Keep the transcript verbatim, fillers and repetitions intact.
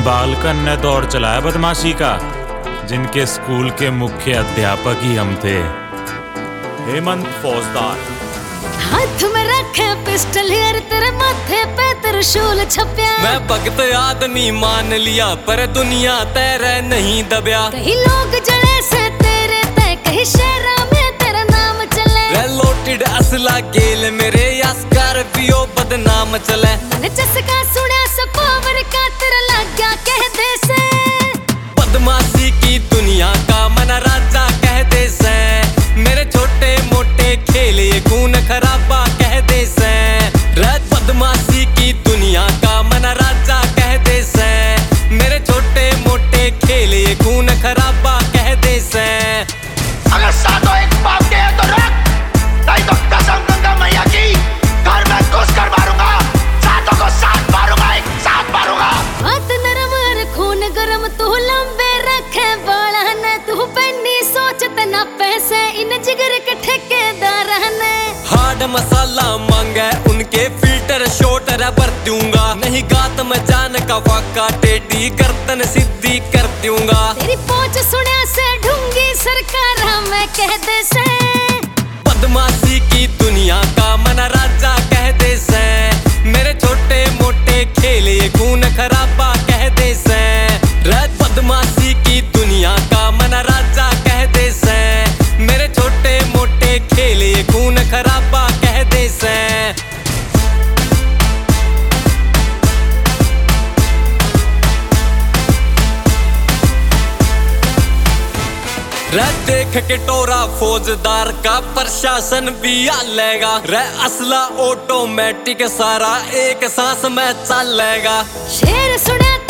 जिन बालकन ने दौर चलाया बदमाशी का, जिनके स्कूल के मुख्य अध्यापक ही हम थे। हेमंत फौजदार। हाथ में रखे पिस्टल यार, तेरे माथे पे त्रिशूल छप्या। मैं भगत आदमी मान लिया, पर दुनिया तेरे नहीं दबया। कहीं लोग जले से तेरे तय, कहीं शहरा में तेरा नाम चले। रे लोटेड असला गेल मेरे, या स्कॉर्पियो बदनाम चले। मैंने चस्का सुना सा पावर का, तेरा लग गया कह दे से। बदमाशी की दुनिया का मन राजा कह दे से। मेरे छोटे मोटे खेल ये खून खराबा कह दे से। रे बदमाशी की दुनिया का मन राजा कह दे से। मेरे छोटे मोटे खेल ये खून खराबा कह दे से। अगर सातों एक बाप के हैं तो रख, नहीं तो कसम गंगा मैया की घर में घुस कर मारूंगा। सातों को साथ मारूंगा, एक साथ मारूंगा। हाथ नरम और खून गरम, तू लंबे रखे बाला ने। तू पेनी सोचते ना पैसे, इन जिगर के ठेकेदार ने। हार्ड मसाला मांगे उनके, फिल्टर शॉट रबर दूंगा। नहीं गात में जान का फाका, टेढ़ी गर्दन सीधी कर दूंगा। तेरी पहुंच सुना से ढूंगी सरकार, मैं कह दे से। बदमाशी की दुनिया का मन राजा कह दे से। मेरे छोटे मोटे खेल ये खून खराबा कह दे से। रे बदमाशी की दुनिया का मन राजा कह दे से। मेरे छोटे मोटे खेल ये खून खराबा कह दे से। रे देख के टोरा फौजदार का, प्रशासन भी आलेगा। रे असला ऑटोमेटिक सारा एक सांस में चलेगा। शेर सुना